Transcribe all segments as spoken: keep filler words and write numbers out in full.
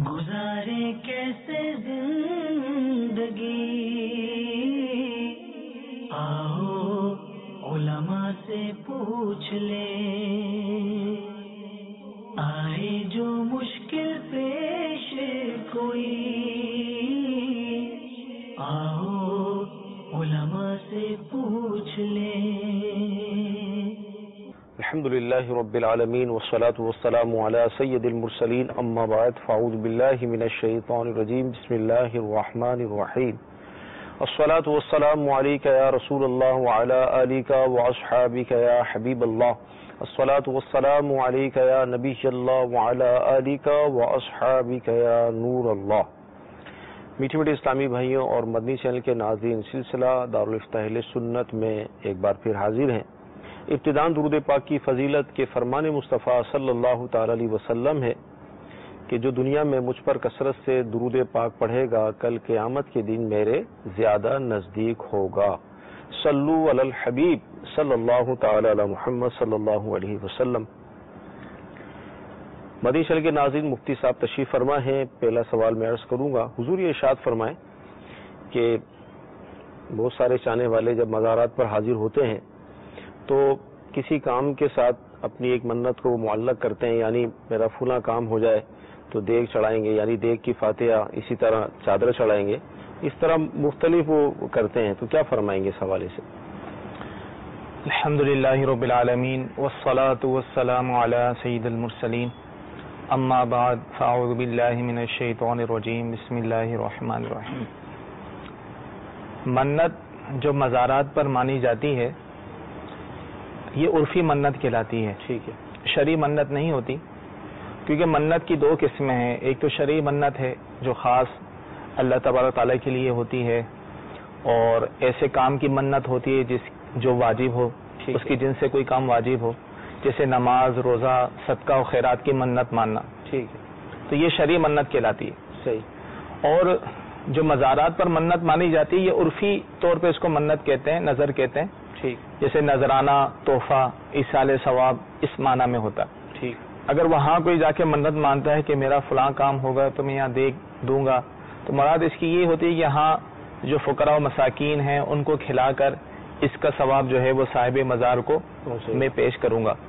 گزارے کیسے زندگی، آؤ علماء سے پوچھ لے، آئے جو مشکل پیش کوئی، آؤ علماء سے پوچھ لے۔ الحمدللہ رب العالمین والصلاة والسلام علی سید المرسلین، اما بعد فاعوذ باللہ من الشیطان الرجیم، بسم اللہ الرحمن الرحیم۔ الصلاة والسلام علیک یا رسول اللہ وعلی آلک واصحابک یا حبیب اللہ، الصلاة والسلام علیک یا نبی اللہ وعلی آلک واصحابک یا نور اللہ۔ میٹھے میٹھے اسلامی بھائیوں اور مدنی چینل کے ناظرین، سلسلہ دارالفتہ اہل سنت میں ایک بار پھر حاضر ہیں۔ ابتداءً درود پاک کی فضیلت کے فرمان مصطفیٰ صلی اللہ تعالی علیہ وسلم ہے کہ جو دنیا میں مجھ پر کثرت سے درود پاک پڑھے گا کل قیامت کے دن میرے زیادہ نزدیک ہوگا۔ صلو علی الحبیب صلی اللہ تعالی علی محمد صلی اللہ علیہ وسلم۔ مدنی چینل کے ناظرین، مفتی صاحب تشریف فرما ہیں۔ پہلا سوال میں عرض کروں گا، حضور یہ ارشاد فرمائیں کہ بہت سارے چاہنے والے جب مزارات پر حاضر ہوتے ہیں تو کسی کام کے ساتھ اپنی ایک منت کو معلق کرتے ہیں، یعنی میرا فلاں کام ہو جائے تو دیگ چڑھائیں گے، یعنی دیگ کی فاتحہ، اسی طرح چادر چڑھائیں گے، اس طرح مختلف وہ کرتے ہیں، تو کیا فرمائیں گے اس حوالے سے؟ الحمدللہ رب العالمین والصلاة والسلام علی سید المرسلین، اما بعد فاعوذ باللہ من الشیطان الرجیم، بسم اللہ الرحمن الرحیم۔ منت جو مزارات پر مانی جاتی ہے یہ عرفی منت کہلاتی ہے، ٹھیک ہے، شرعی منت نہیں ہوتی، کیونکہ منت کی دو قسمیں ہیں۔ ایک تو شرعی منت ہے جو خاص اللہ تبارک تعالیٰ کے لیے ہوتی ہے، اور ایسے کام کی منت ہوتی ہے جس جو واجب ہو، اس کی جن سے کوئی کام واجب ہو، جیسے نماز، روزہ، صدقہ و خیرات کی منت ماننا، ٹھیک ہے، تو یہ شرعی منت کہلاتی ہے، صحیح۔ اور جو مزارات پر منت مانی جاتی ہے یہ عرفی طور پہ اس کو منت کہتے ہیں، نظر کہتے ہیں، ٹھیک، جیسے نذرانہ، تحفہ، ایصال ثواب اس معنی میں ہوتا ہے، ٹھیک۔ اگر وہاں کوئی جا کے منت مانتا ہے کہ میرا فلاں کام ہوگا تو میں یہاں دیکھ دوں گا، تو مراد اس کی یہ ہوتی ہے کہ یہاں جو فقراء و مساکین ہیں ان کو کھلا کر اس کا ثواب جو ہے وہ صاحب مزار کو میں پیش کروں گا،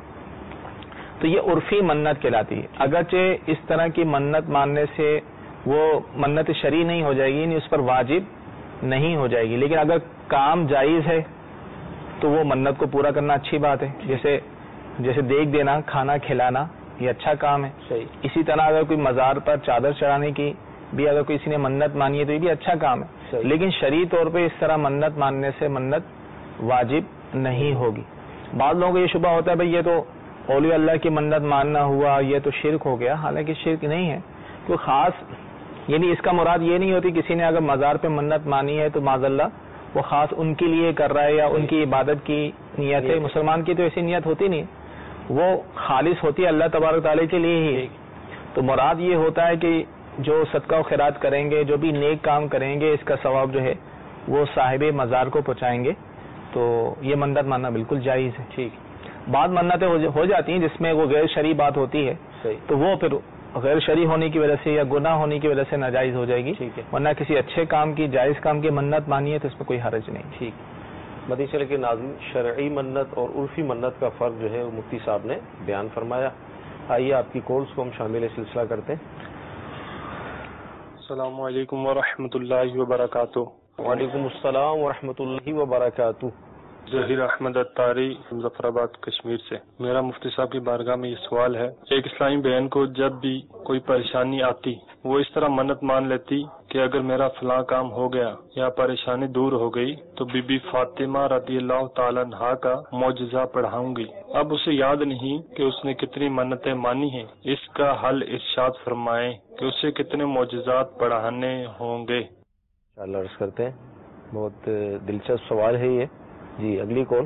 تو یہ عرفی منت کہلاتی ہے۔ اگرچہ اس طرح کی منت ماننے سے وہ منت شرعی نہیں ہو جائے گی، یعنی اس پر واجب نہیں ہو جائے گی، لیکن اگر کام جائز ہے تو وہ منت کو پورا کرنا اچھی بات ہے، جیسے جیسے دیکھ دینا، کھانا کھلانا، یہ اچھا کام ہے، صحیح۔ اسی طرح اگر کوئی مزار پر چادر چڑھانے کی بھی اگر کسی نے منت مانی ہے تو یہ بھی اچھا کام ہے، صحیح۔ لیکن شرعی طور پہ اس طرح منت ماننے سے منت واجب نہیں ہوگی۔ بعض لوگوں کو یہ شبہ ہوتا ہے بھئی یہ تو اولیاء اللہ کی منت ماننا ہوا، یہ تو شرک ہو گیا، حالانکہ شرک نہیں ہے، کوئی خاص، یعنی اس کا مراد یہ نہیں ہوتی کسی نے اگر مزار پہ منت مانی ہے تو معاذ اللہ وہ خاص ان کے لیے کر رہا ہے یا ان کی عبادت کی نیت ہے۔ مسلمان کی تو ایسی نیت ہوتی نہیں، وہ خالص ہوتی ہے اللہ تبارک تعالیٰ کے لیے ہی۔ تو مراد یہ ہوتا ہے کہ جو صدقہ و خیرات کریں گے، جو بھی نیک کام کریں گے، اس کا ثواب جو ہے وہ صاحب مزار کو پہنچائیں گے، تو یہ منت ماننا بالکل جائز ہے، ٹھیک۔ بعض منتیں ہو جاتی ہیں جس میں وہ غیر شرعی بات ہوتی ہے، تو وہ پھر غیر شرعی ہونے کی وجہ سے یا گناہ ہونے کی وجہ سے ناجائز ہو جائے گی، ٹھیک ہے، ورنہ کسی اچھے کام کی، جائز کام کی منت مانی ہے تو اس میں کوئی حرج نہیں، ٹھیک۔ مدنی چینل کے ناظرین، شرعی منت اور عرفی منت کا فرق جو ہے وہ مفتی صاحب نے بیان فرمایا۔ آئیے آپ کی کالز کو ہم شامل سلسلہ کرتے ہیں۔ السلام علیکم ورحمۃ اللہ وبرکاتہ۔ وعلیکم السلام ورحمۃ اللہ وبرکاتہ۔ ظہیر احمد اتاری، مظفر آباد، کشمیر سے۔ میرا مفتی صاحب کی بارگاہ میں یہ سوال ہے، ایک اسلامی بہن کو جب بھی کوئی پریشانی آتی وہ اس طرح منت مان لیتی کہ اگر میرا فلاں کام ہو گیا یا پریشانی دور ہو گئی تو بی بی فاطمہ رضی اللہ تعالیٰ عنہا کا معجزہ پڑھاؤں گی۔ اب اسے یاد نہیں کہ اس نے کتنی منتیں مانی ہیں، اس کا حل ارشاد فرمائیں کہ اسے کتنے معجزات پڑھانے ہوں گے۔ انشاءاللہ عرض کرتے ہیں، بہت دلچسپ سوال ہے یہ۔ جی اگلی کال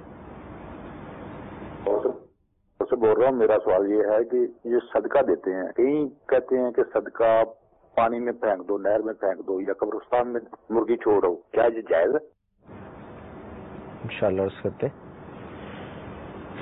سے بول رہا ہوں۔ میرا سوال یہ ہے کہ یہ صدقہ دیتے ہیں، کہیں کہتے ہیں کہ صدقہ پانی میں پھینک دو، نہر میں پھینک دو یا قبرستان میں مرغی چھوڑو، کیا یہ جائز ہے؟ انشاءاللہ عرض کرتے ہیں۔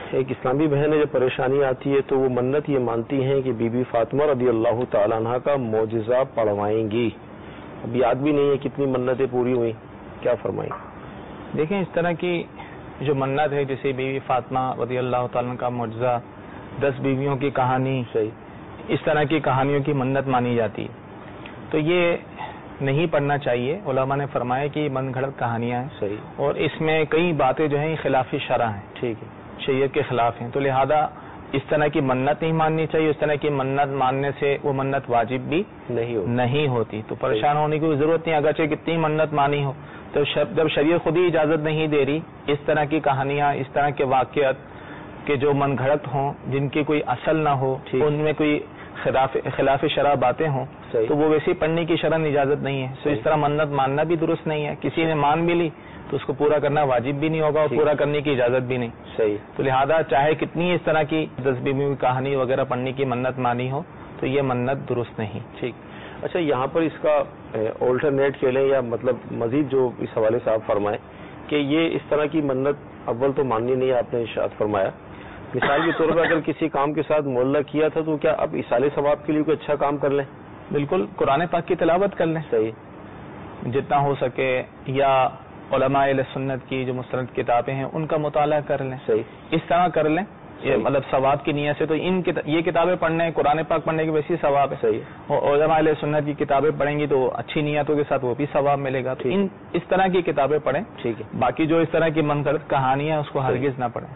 ایک اسلامی بہن ہے جب پریشانی آتی ہے تو وہ منت یہ مانتی ہیں کہ بی بی فاطمہ رضی اللہ تعالیٰ عنہ کا معجزہ پڑھوائیں گی. اب یاد بھی نہیں ہے کتنی منتیں پوری ہوئی, کیا فرمائیں؟ دیکھیں اس طرح کی جو منت ہے جیسے بی بی فاطمہ رضی اللہ تعالیٰ عنہ کا معجزہ, دس بیویوں کی کہانی, صحیح, اس طرح کی کہانیوں کی منت مانی جاتی ہے تو یہ نہیں پڑھنا چاہیے. علماء نے فرمایا کہ یہ من گھڑت کہانیاں ہیں, صحیح, اور اس میں کئی باتیں جو ہیں خلاف شرع ہیں, ٹھیک ہے, شریعت کے خلاف ہیں, تو لہذا اس طرح کی منت نہیں ماننی چاہیے. اس طرح کی منت ماننے سے وہ منت واجب بھی نہیں ہو نہیں ہوتی, تو پریشان ہونے کی ضرورت نہیں. اگرچہ کتنی منت مانی ہو تو جب شریعت خود ہی اجازت نہیں دے رہی اس طرح کی کہانیاں, اس طرح کے واقعات کہ جو من گھڑت ہوں, جن کی کوئی اصل نہ ہو, ان میں کوئی خلاف خلاف شرع باتیں ہوں, تو وہ ویسی پڑھنے کی شرعن اجازت نہیں ہے. تو اس طرح منت ماننا بھی درست نہیں ہے. کسی نے مان بھی لی تو اس کو پورا کرنا واجب بھی نہیں ہوگا اور پورا کرنے کی اجازت بھی نہیں. صحیح, تو لہذا چاہے کتنی اس طرح کی دس بیویوں کی کہانی وغیرہ پڑھنے کی منت مانی ہو تو یہ منت درست نہیں. ٹھیک. اچھا, یہاں پر اس کا آلٹرنیٹ کہہ لیں یا مطلب مزید جو اس حوالے سے آپ فرمائیں کہ یہ اس طرح کی منت اول تو ماننی نہیں ہے, آپ نے ارشاد فرمایا. مثال کے طور پر اگر کسی کام کے ساتھ معلق کیا تھا تو کیا اب اصالے ثواب کے لیے کوئی اچھا کام کر لیں؟ بالکل, قرآن پاک کی تلاوت کر لیں, صحیح, جتنا ہو سکے, یا علماء اہل سنت کی جو مستند کتابیں ہیں ان کا مطالعہ کر لیں, صحیح, اس طرح کر لیں. یہ مطلب ثواب کی نیت سے تو ان یہ کتابیں پڑھنے, قرآن پاک پڑھنے کی ویسی ثواب ہے. صحیح, اور علماء اہل سنت کی کتابیں پڑھیں گی تو اچھی نیتوں کے ساتھ وہ بھی ثواب ملے گا. تو ان اس طرح کی کتابیں پڑھیں. ٹھیک ہے. باقی جو اس طرح کی من گھڑت کہانیاں اس کو ہرگز نہ پڑھیں.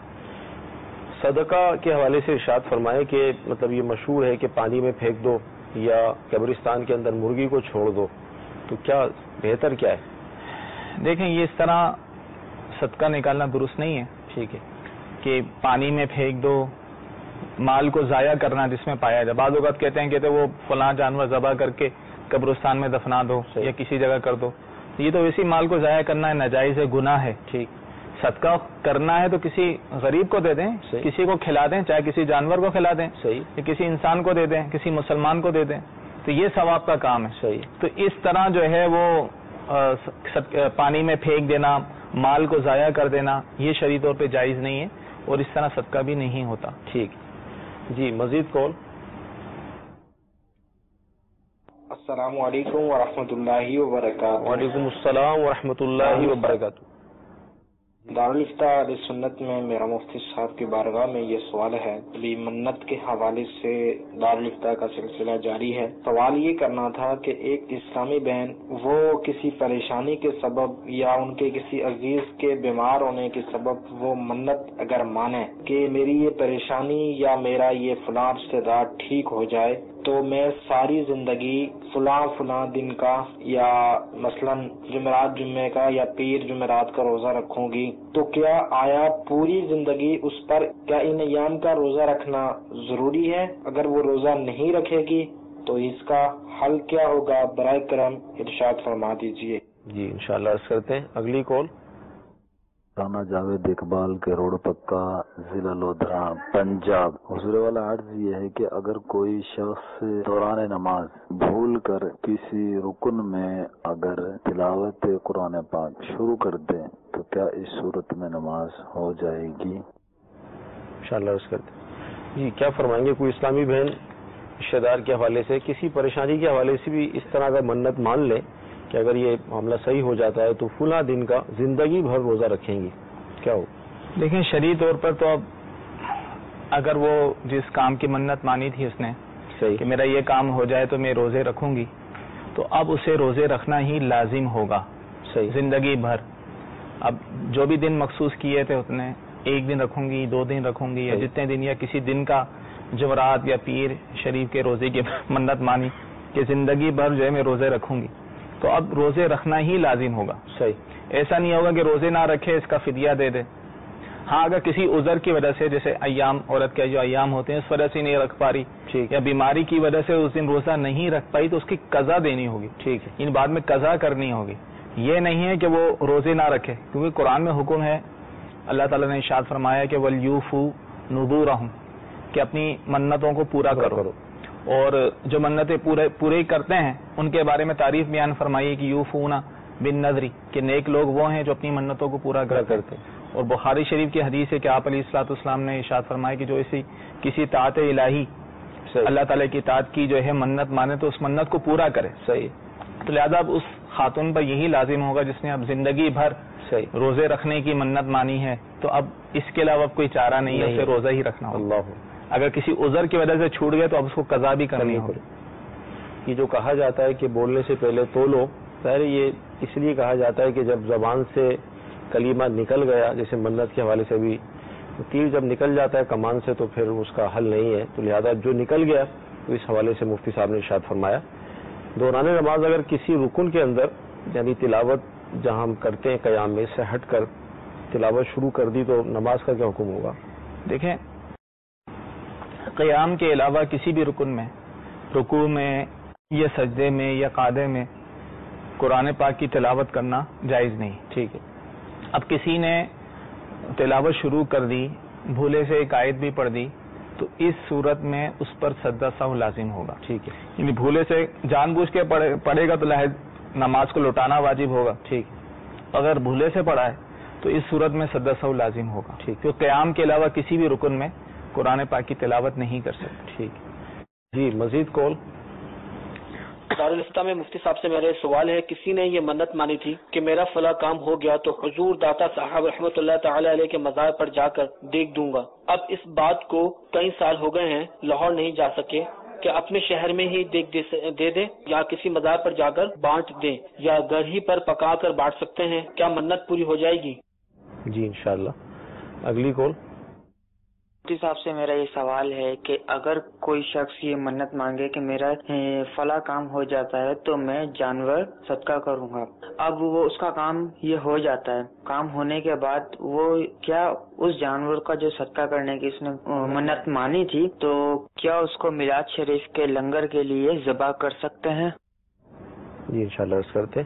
صدقہ کے حوالے سے ارشاد فرمائے کہ مطلب یہ مشہور ہے کہ پانی میں پھینک دو یا قبرستان کے اندر مرغی کو چھوڑ دو, تو کیا بہتر کیا ہے؟ دیکھیں یہ اس طرح صدقہ نکالنا درست نہیں ہے. ٹھیک ہے, کہ پانی میں پھینک دو, مال کو ضائع کرنا جس میں پایا جائے. بعض اوقات کہتے ہیں کہتے وہ فلاں جانور ذبح کر کے قبرستان میں دفنا دو یا کسی جگہ کر دو, یہ تو ویسی مال کو ضائع کرنا ہے, ناجائز ہے, گناہ ہے. ٹھیک, صدقہ کرنا ہے تو کسی غریب کو دے دیں, کسی کو کھلا دیں, چاہے کسی جانور کو کھلا دیں, صحیح, یا کسی انسان کو دے دیں, کسی مسلمان کو دے دیں, تو یہ ثواب کا کام ہے. صحیح, تو اس طرح جو ہے وہ پانی میں پھینک دینا, مال کو ضائع کر دینا, یہ شرعی طور پہ جائز نہیں ہے اور اس طرح صدقہ بھی نہیں ہوتا. ٹھیک جی, مزید کال. السلام علیکم ورحمۃ اللہ وبرکاتہ. وعلیکم السلام ورحمۃ اللہ وبرکاتہ. دارالفتہ علیہ سنت میں میرا مفتی صاحب کی بارگاہ میں یہ سوال ہے. ابھی منت کے حوالے سے دارالفتہ کا سلسلہ جاری ہے. سوال یہ کرنا تھا کہ ایک اسلامی بہن وہ کسی پریشانی کے سبب یا ان کے کسی عزیز کے بیمار ہونے کے سبب وہ منت اگر مانے کہ میری یہ پریشانی یا میرا یہ فلاں رشتہ دار ٹھیک ہو جائے تو میں ساری زندگی فلاں فلاں دن کا یا مثلا جمعرات جمعے کا یا پیر جمعرات کا روزہ رکھوں گی, تو کیا آیا پوری زندگی اس پر کیا ان ایام کا روزہ رکھنا ضروری ہے؟ اگر وہ روزہ نہیں رکھے گی تو اس کا حل کیا ہوگا؟ برائے کرم ارشاد فرما دیجیے. جی انشاءاللہ عرض کرتے ہیں. اگلی کال. رانا جاوید اقبال کے روڈ پکا ضلع لودھرا پنجاب. حضور والا عرض یہ ہے کہ اگر کوئی شخص دوران نماز بھول کر کسی رکن میں اگر تلاوت قرآن پاک شروع کر دے تو کیا اس صورت میں نماز ہو جائے گی؟ انشاءاللہ عرض کرتے ہیں. جی کیا فرمائیں گے؟ کوئی اسلامی بہن رشتہ دار کے حوالے سے کسی پریشانی کے حوالے سے بھی اس طرح کا منت مان لے کہ اگر یہ معاملہ صحیح ہو جاتا ہے تو فلاں دن کا زندگی بھر روزہ رکھیں گی, کیا ہو؟ دیکھیں شرعی طور پر تو اب اگر وہ جس کام کی منت مانی تھی اس نے صحیح کہ میرا یہ کام ہو جائے تو میں روزے رکھوں گی, تو اب اسے روزے رکھنا ہی لازم ہوگا صحیح زندگی بھر. اب جو بھی دن مخصوص کیے تھے اس نے, ایک دن رکھوں گی, دو دن رکھوں گی, یا جتنے دن, یا کسی دن کا جمعرات یا پیر شریف کے روزے کی منت مانی کہ زندگی بھر جو ہے میں روزے رکھوں گی, تو اب روزے رکھنا ہی لازم ہوگا. صحیح, ایسا نہیں ہوگا کہ روزے نہ رکھے اس کا فدیہ دے دے. ہاں اگر کسی عذر کی وجہ سے, جیسے ایام, عورت کے جو ایام ہوتے ہیں اس وجہ سے نہیں رکھ پا رہی, ٹھیک, یا بیماری کی وجہ سے اس دن روزہ نہیں رکھ پائی تو اس کی قضا دینی ہوگی. ٹھیک ہے, ان بعد میں قضا کرنی ہوگی. یہ نہیں ہے کہ وہ روزے نہ رکھے, کیونکہ قرآن میں حکم ہے, اللہ تعالیٰ نے ارشاد فرمایا کہ وَلْيُوفُوا نُذُورَهُمْ, کہ اپنی منتوں کو پورا کرو. اور جو منتیں پورے پورے کرتے ہیں ان کے بارے میں تعریف بیان فرمائی کہ یوفون بالنذر, کہ نیک لوگ وہ ہیں جو اپنی منتوں کو پورا کرتے ہیں. اور بخاری شریف کی حدیث ہے کہ آپ علیہ الصلوۃ والسلام نے ارشاد فرمایا کہ جو اسی کسی طاعت الہی اللہ تعالیٰ کی اطاعت کی جو ہے منت مانے تو اس منت کو پورا کرے. صحیح. تو لہذا اب اس خاتون پر یہی لازم ہوگا جس نے اب زندگی بھر صحیح روزے رکھنے کی منت مانی ہے, تو اب اس کے علاوہ کوئی چارہ نہیں ہے, اسے روزہ ہی رکھنا ہوگا. اللہ. اگر کسی عذر کی وجہ سے چھوٹ گئے تو اب اس کو قضا بھی کرنی ہوگی. یہ جو کہا جاتا ہے کہ بولنے سے پہلے تولو, ظاہر یہ اس لیے کہا جاتا ہے کہ جب زبان سے کلمہ نکل گیا, جیسے منت کے حوالے سے بھی تیر جب نکل جاتا ہے کمان سے تو پھر اس کا حل نہیں ہے, تو لہذا جو نکل گیا تو اس حوالے سے مفتی صاحب نے ارشاد فرمایا دوران نماز اگر کسی رکن کے اندر یعنی تلاوت جہاں ہم کرتے ہیں قیام میں سے ہٹ کر تلاوت شروع کر دی تو نماز کا کیا حکم ہوگا؟ دیکھیں, قیام کے علاوہ کسی بھی رکن میں, رکوع میں یا سجدے میں یا قعدے میں قرآن پاک کی تلاوت کرنا جائز نہیں. ٹھیک ہے. اب کسی نے تلاوت شروع کر دی, بھولے سے ایک آیت بھی پڑھ دی, تو اس صورت میں اس پر سجدہ سہو لازم ہوگا. ٹھیک ہے. یعنی بھولے سے جان بوجھ کے پڑھے گا تو لحاظ نماز کو لوٹانا واجب ہوگا. ٹھیک. اگر بھولے سے پڑھا ہے تو اس صورت میں سجدہ سہو لازم ہوگا. ٹھیک. تو قیام کے علاوہ کسی بھی رکن میں قرآن پاک کی تلاوت نہیں کر سکتے. ٹھیک. جی مزید کال. دارالفتہ میں مفتی صاحب سے میرا سوال ہے, کسی نے یہ منت مانی تھی کہ میرا فلاں کام ہو گیا تو حضور داتا صاحب رحمۃ اللہ تعالی علیہ کے مزار پر جا کر دیکھ دوں گا. اب اس بات کو کئی سال ہو گئے ہیں, لاہور نہیں جا سکے, کہ اپنے شہر میں ہی دیکھ دے, دے دے یا کسی مزار پر جا کر بانٹ دیں یا گھر ہی پر پکا کر بانٹ سکتے ہیں, کیا منت پوری ہو جائے گی؟ جی انشاءاللہ. اگلی کال. مفتی صاحب سے میرا یہ سوال ہے کہ اگر کوئی شخص یہ منت مانگے کہ میرا فلاں کام ہو جاتا ہے تو میں جانور صدقہ کروں گا, اب وہ اس کا کام یہ ہو جاتا ہے, کام ہونے کے بعد وہ کیا اس جانور کا جو صدقہ کرنے کی اس نے منت مانی تھی تو کیا اس کو میلاد شریف کے لنگر کے لیے ذبح کر سکتے ہیں؟ جی انشاءاللہ عرض کرتے.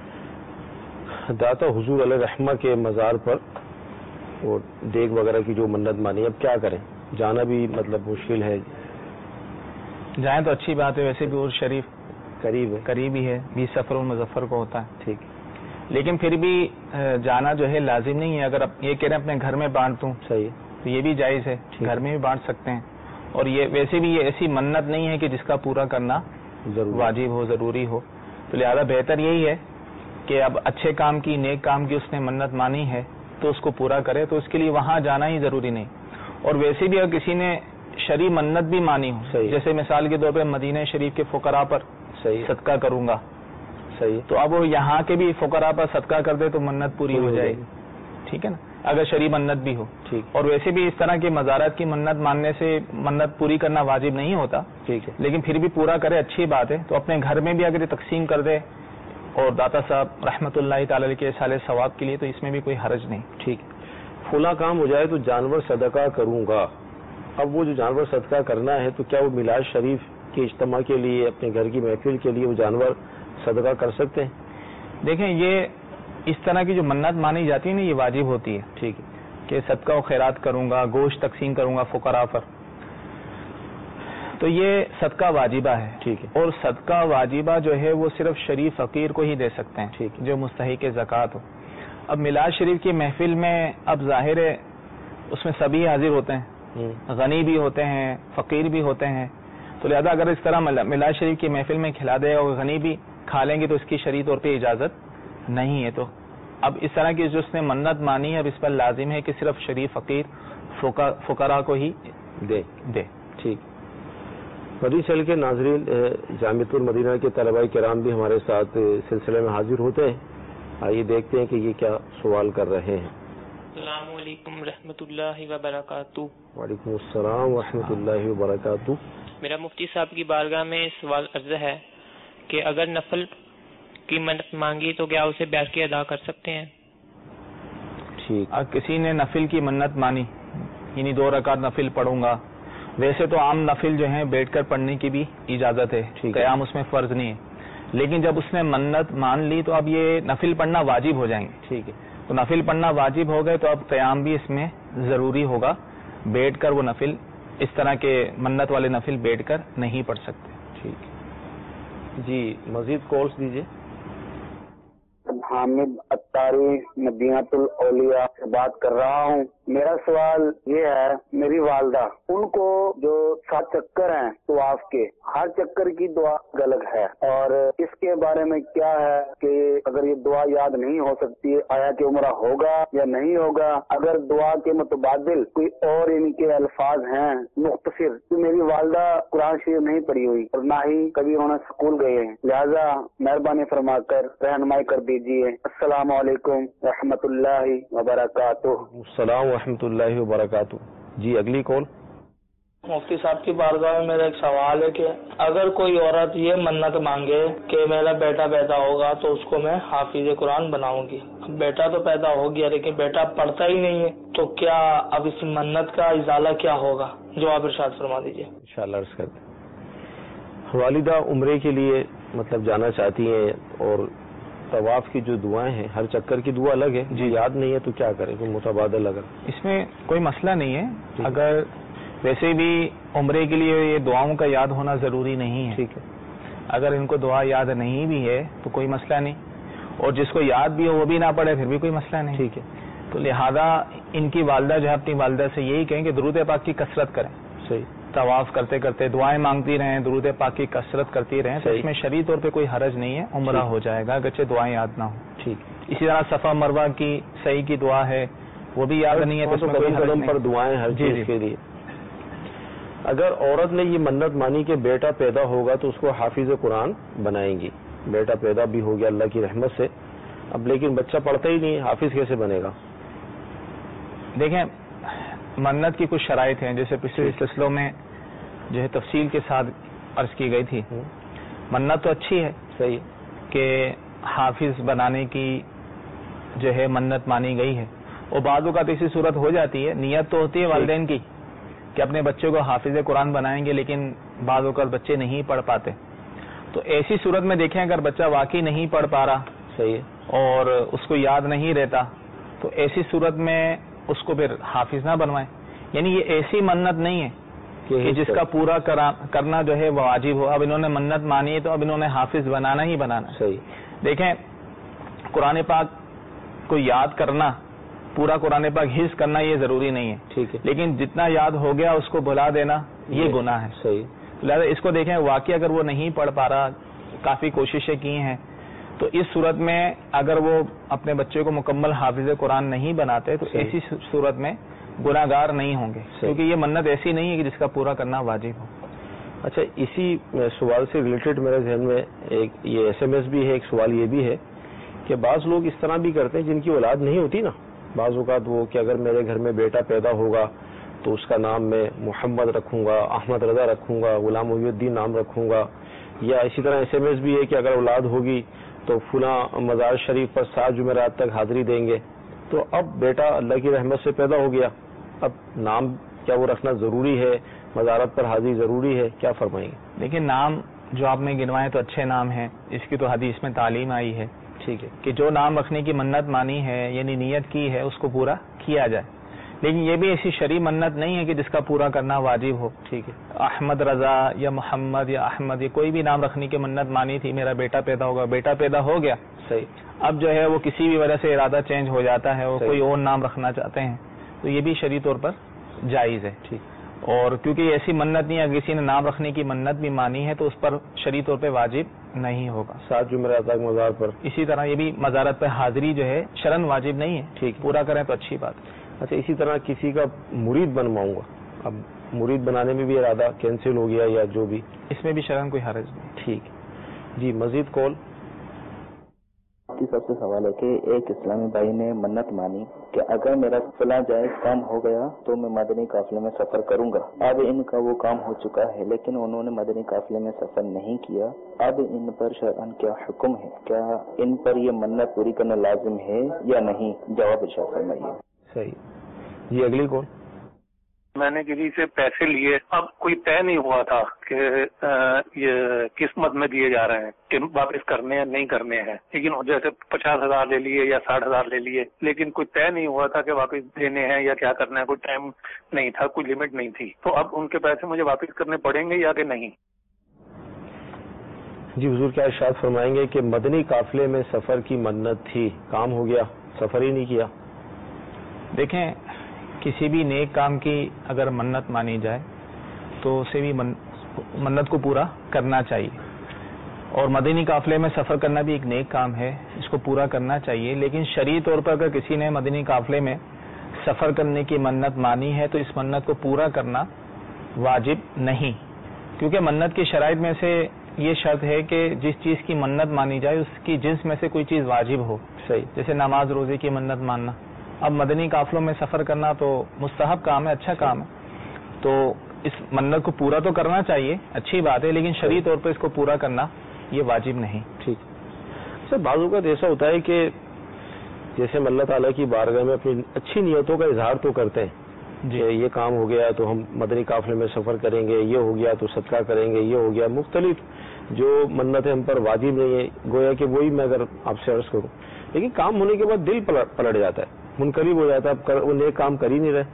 داتا حضور علیہ رحمہ کے مزار پر وہ دیگ وغیرہ کی جو منت مانی, اب کیا کریں؟ جانا بھی مطلب مشکل ہے. جائیں تو اچھی بات ہے, ویسے بھی اور شریف قریب ہے, قریب ہی ہے, بیس سفر المظفر کو ہوتا ہے. ٹھیک. لیکن پھر بھی جانا جو ہے لازم نہیں ہے. اگر آپ یہ کہہ رہے ہیں اپنے گھر میں بانٹ دوں, صحیح, تو یہ بھی جائز ہے, گھر میں بھی بانٹ سکتے ہیں. اور یہ ویسے بھی یہ ایسی منت نہیں ہے کہ جس کا پورا کرنا واجب ہو, ضروری ہو. تو لہذا بہتر یہی ہے کہ اب اچھے کام کی, نیک کام کی اس نے منت مانی ہے تو اس کو پورا کرے, تو اس کے لیے وہاں جانا ہی ضروری نہیں. اور ویسے بھی اگر کسی نے شرعی منت بھی مانی ہو, جیسے مثال کے طور پہ مدینہ شریف کے فقراء پر صحیح صدقہ کروں گا, صحیح, تو اب وہ یہاں کے بھی فقراء پر صدقہ کر دے تو منت پوری ہو جائے گی. ٹھیک ہے نا, اگر شرعی منت بھی ہو. ٹھیک. اور ویسے بھی اس طرح کے مزارات کی منت ماننے سے منت پوری کرنا واجب نہیں ہوتا. ٹھیک ہے, لیکن پھر بھی پورا کرے اچھی بات ہے. تو اپنے گھر میں بھی اگر یہ تقسیم کر دے اور داتا صاحب رحمۃ اللہ تعالی علیہ کے سال ثواب کے لیے, تو اس میں بھی کوئی حرج نہیں. ٹھیک. فلاں کام ہو جائے تو جانور صدقہ کروں گا, اب وہ جو جانور صدقہ کرنا ہے تو کیا وہ میلاد شریف کے اجتماع کے لیے, اپنے گھر کی محفل کے لیے وہ جانور صدقہ کر سکتے ہیں؟ دیکھیں, یہ اس طرح کی جو منت مانی جاتی ہے نا, یہ واجب ہوتی ہے. ٹھیک ہے, کہ صدقہ و خیرات کروں گا, گوشت تقسیم کروں گا فقراء پر, تو یہ صدقہ واجبہ ہے. ٹھیک ہے. اور صدقہ واجبہ جو ہے وہ صرف شریف فقیر کو ہی دے سکتے ہیں. ٹھیک. جو مستحق زکوٰۃ ہو. اب میلاد شریف کی محفل میں اب ظاہر ہے اس میں سبھی حاضر ہوتے ہیں, غنی بھی ہوتے ہیں, فقیر بھی ہوتے ہیں, تو لہذا اگر اس طرح میلاد شریف کی محفل میں کھلا دے اور غنی بھی کھا لیں گے تو اس کی شرعی طور پہ اجازت نہیں ہے. تو اب اس طرح کی جو اس نے منت مانی ہے, اب اس پر لازم ہے کہ صرف شریف فقیر فقراء کو ہی دے دے ٹھیک. مدنی چل کے ناظرین, جامعۃ المدینہ کے طلباء کرام بھی ہمارے ساتھ سلسلے میں حاضر ہوتے ہیں. آئیے دیکھتے ہیں کہ یہ کیا سوال کر رہے ہیں. السلام علیکم رحمۃ اللہ وبرکاتہ. وعلیکم السلام ورحمۃ اللہ وبرکاتہ. میرا مفتی صاحب کی بارگاہ میں سوال عرض ہے کہ اگر نفل کی منت مانگی تو کیا اسے بیٹھ کے ادا کر سکتے ہیں؟ ٹھیک. اب کسی نے نفل کی منت مانی, یعنی دو رکعت نفل پڑھوں گا, ویسے تو عام نفل جو ہیں بیٹھ کر پڑھنے کی بھی اجازت ہے, قیام اس میں فرض نہیں ہے, لیکن جب اس نے منت مان لی تو اب یہ نفل پڑھنا واجب ہو جائیں گے. ٹھیک ہے. تو نفل پڑھنا واجب ہو گئے تو اب قیام بھی اس میں ضروری ہوگا, بیٹھ کر وہ نفل اس طرح کے منت والے نفل بیٹھ کر نہیں پڑھ سکتے. ٹھیک. جی مزید کالس دیجیے. حامد اتاری مدینۃ الاولیاء سے بات کر رہا ہوں. میرا سوال یہ ہے، میری والدہ ان کو جو سات چکر ہیں طواف کے، ہر چکر کی دعا الگ ہے، اور اس کے بارے میں کیا ہے کہ اگر یہ دعا یاد نہیں ہو سکتی آیا کہ عمرہ ہوگا یا نہیں ہوگا؟ اگر دعا کے متبادل کوئی اور ان کے الفاظ ہیں مختصر، تو میری والدہ قرآن شریف نہیں پڑھی ہوئی اور نہ ہی کبھی انہوں نے اسکول گئے ہیں، لہذا مہربانی فرما کر رہنمائی کر دیجیے. السلام علیکم رحمۃ اللہ وبرکاتہ. السلام ورحمۃ اللہ وبرکاتہ. جی اگلی کال. مفتی صاحب کی بارگاہ میں میرا ایک سوال ہے کہ اگر کوئی عورت یہ منت مانگے کہ میرا بیٹا پیدا ہوگا تو اس کو میں حافظ قرآن بناؤں گی، بیٹا تو پیدا ہو گیا لیکن بیٹا پڑھتا ہی نہیں ہے، تو کیا اب اس منت کا ازالہ کیا ہوگا؟ جواب ارشاد فرما دیجیے. انشاءاللہ عرض کرتے ہیں. والدہ عمرے کے لیے مطلب جانا چاہتی ہیں اور طواف کی جو دعائیں ہیں، ہر چکر کی دعا الگ ہے، جی یاد نہیں ہے تو کیا کریں؟ کوئی متبادل اگر اس میں کوئی مسئلہ نہیں ہے. اگر ویسے بھی عمرے کے لیے یہ دعاؤں کا یاد ہونا ضروری نہیں ہے، ٹھیک ہے. اگر ان کو دعا یاد نہیں بھی ہے تو کوئی مسئلہ نہیں، اور جس کو یاد بھی ہو وہ بھی نہ پڑھے پھر بھی کوئی مسئلہ نہیں، ٹھیک ہے. تو لہذا ان کی والدہ جو ہے اپنی والدہ سے یہی کہیں کہ درود پاک کی کثرت کریں. صحیح. طواف کرتے کرتے دعائیں مانگتی رہیں، درود پاک کی کثرت کرتی رہیں، تو اس میں شرعی طور پہ کوئی حرج نہیں ہے، عمرہ ہو جائے گا اگرچہ دعائیں یاد نہ ہوں. ٹھیک. اسی طرح صفا مروہ کی صحیح کی دعا ہے، وہ بھی یاد نہیں ہے تو اس میں کوئی حرج نہیں. پر دعائیں ہر چیز کے لیے. اگر عورت نے یہ منت مانی کہ بیٹا پیدا ہوگا تو اس کو حافظ قرآن بنائیں گی. بیٹا پیدا بھی ہو گیا اللہ کی رحمت سے، اب لیکن بچہ پڑھتا ہی نہیں، حافظ کیسے بنے گا؟ دیکھیں منت کی کچھ شرائط ہیں، جیسے پچھلے سلسلوں میں جو ہے تفصیل کے ساتھ عرض کی گئی تھی. منت تو اچھی ہے، صحیح کہ حافظ بنانے کی جو ہے منت مانی گئی ہے، اور بعض اوقات ایسی صورت ہو جاتی ہے، نیت تو ہوتی ہے والدین کی کہ اپنے بچے کو حافظ قرآن بنائیں گے، لیکن بعض اوقات بچے نہیں پڑھ پاتے. تو ایسی صورت میں دیکھیں اگر بچہ واقعی نہیں پڑھ پا رہا، صحیح، اور اس کو یاد نہیں رہتا، تو ایسی صورت میں اس کو پھر حافظ نہ بنوائیں. یعنی یہ ایسی منت نہیں ہے کہ جس کا پورا کرنا جو ہے وہ واجب ہو. اب انہوں نے منت مانی ہے تو اب انہوں نے حافظ بنانا ہی بنانا. صحیح. دیکھیں قرآن پاک کو یاد کرنا، پورا قرآن پاک حفظ کرنا یہ ضروری نہیں ہے، ٹھیک ہے، لیکن جتنا یاد ہو گیا اس کو بھلا دینا یہ گناہ ہے. صحیح. لہٰذا اس کو دیکھیں واقعی اگر وہ نہیں پڑھ پا رہا، کافی کوششیں کی ہیں، تو اس صورت میں اگر وہ اپنے بچے کو مکمل حافظ قرآن نہیں بناتے تو ایسی صورت میں گناہ گار نہیں ہوں گے، کیونکہ یہ منت ایسی نہیں ہے کہ جس کا پورا کرنا واجب ہو. اچھا، اسی سوال سے ریلیٹڈ میرے ذہن میں ایک یہ ایس ایم ایس بھی ہے، ایک سوال یہ بھی ہے کہ بعض لوگ اس طرح بھی کرتے ہیں جن کی اولاد نہیں ہوتی نا، بعض اوقات وہ کہ اگر میرے گھر میں بیٹا پیدا ہوگا تو اس کا نام میں محمد رکھوں گا، احمد رضا رکھوں گا، غلام محی الدین نام رکھوں گا. یا اسی طرح ایس ایم ایس بھی ہے کہ اگر اولاد ہوگی تو فلاں مزار شریف پر سات جمعرات تک حاضری دیں گے. تو اب بیٹا اللہ کی رحمت سے پیدا ہو گیا، اب نام کیا وہ رکھنا ضروری ہے؟ مزارت پر حاضری ضروری ہے؟ کیا فرمائیں گے؟ دیکھیں نام جو آپ نے گنوائے تو اچھے نام ہیں، اس کی تو حدیث میں تعلیم آئی ہے، ٹھیک ہے، کہ جو نام رکھنے کی منت مانی ہے یعنی نیت کی ہے اس کو پورا کیا جائے. لیکن یہ بھی ایسی شرعی منت نہیں ہے کہ جس کا پورا کرنا واجب ہو. ٹھیک ہے، احمد رضا یا محمد یا احمد یا کوئی بھی نام رکھنے کی منت مانی تھی، میرا بیٹا پیدا ہوگا، بیٹا پیدا ہو گیا، صحیح، اب جو ہے وہ کسی بھی وجہ سے ارادہ چینج ہو جاتا ہے، وہ کوئی اور نام رکھنا چاہتے ہیں تو یہ بھی شرعی طور پر جائز ہے. ٹھیک. اور کیونکہ یہ ایسی منت نہیں ہے، اگر کسی نے نام رکھنے کی منت بھی مانی ہے تو اس پر شرعی طور پہ واجب نہیں ہوگا. سات جمعرات تک مزار پر. اسی طرح یہ بھی مزارت پہ حاضری جو ہے شرعن واجب نہیں ہے. ٹھیک، پورا کریں تو اچھی بات ہے. اچھا، اسی طرح کسی کا مرید بنواؤں گا، اب مرید بنانے میں بھی ارادہ کینسل ہو گیا یا جو بھی، اس میں بھی شرعن کوئی حرج نہیں. ٹھیک جی. مزید کال. سب سے سوال ہے کہ ایک اسلامی بھائی نے منت مانی کہ اگر میرا فلاں جائز کام ہو گیا تو میں مدنی قافلے میں سفر کروں گا. اب ان کا وہ کام ہو چکا ہے لیکن انہوں نے مدنی قافلے میں سفر نہیں کیا. اب ان پر شرعاً کیا حکم ہے؟ کیا ان پر یہ منت پوری کرنا لازم ہے یا نہیں؟ جواب ارشاد فرمائیے. صحیح جی. اگلی کون؟ میں نے کسی سے پیسے لیے، اب کوئی طے نہیں ہوا تھا کہ یہ قسمت میں دیے جا رہے ہیں کہ واپس کرنے ہیں نہیں کرنے ہیں، لیکن جیسے پچاس ہزار لے لیے یا ساٹھ ہزار لے لیے، لیکن کوئی طے نہیں ہوا تھا کہ واپس دینے ہیں یا کیا کرنا ہے، کوئی ٹائم نہیں تھا، کوئی لمٹ نہیں تھی. تو اب ان کے پیسے مجھے واپس کرنے پڑیں گے یا کہ نہیں؟ جی حضور کیا ارشاد فرمائیں گے کہ مدنی قافلے میں سفر کی منت تھی، کام ہو گیا، سفر ہی نہیں کیا؟ دیکھیں کسی بھی نیک کام کی اگر منت مانی جائے تو اسے بھی من منت کو پورا کرنا چاہیے، اور مدنی قافلے میں سفر کرنا بھی ایک نیک کام ہے، اس کو پورا کرنا چاہیے. لیکن شرعی طور پر اگر کسی نے مدنی قافلے میں سفر کرنے کی منت مانی ہے تو اس منت کو پورا کرنا واجب نہیں، کیونکہ منت کی شرائط میں سے یہ شرط ہے کہ جس چیز کی منت مانی جائے اس کی جنس میں سے کوئی چیز واجب ہو. صحیح. جیسے نماز روزے کی منت ماننا. اب مدنی قافلوں میں سفر کرنا تو مستحب کام ہے، اچھا کام ہے، تو اس منت کو پورا تو کرنا چاہیے، اچھی بات ہے، لیکن شرعی طور پر اس کو پورا کرنا یہ واجب نہیں. ٹھیک. سر بعض اوقات ایسا ہوتا ہے کہ جیسے ہم اللہ تعالیٰ کی بارگاہ میں اپنی اچھی نیتوں کا اظہار تو کرتے ہیں، جی یہ کام ہو گیا تو ہم مدنی قافلے میں سفر کریں گے، یہ ہو گیا تو صدقہ کریں گے، یہ ہو گیا، مختلف جو منتیں ہم پر واجب نہیں ہے، گویا کہ وہی میں اگر آپ سے عرض کروں، لیکن کام ہونے کے بعد دل پلٹ جاتا ہے، منقلب ہو جاتا ہے، وہ نیک کام کر ہی نہیں رہے.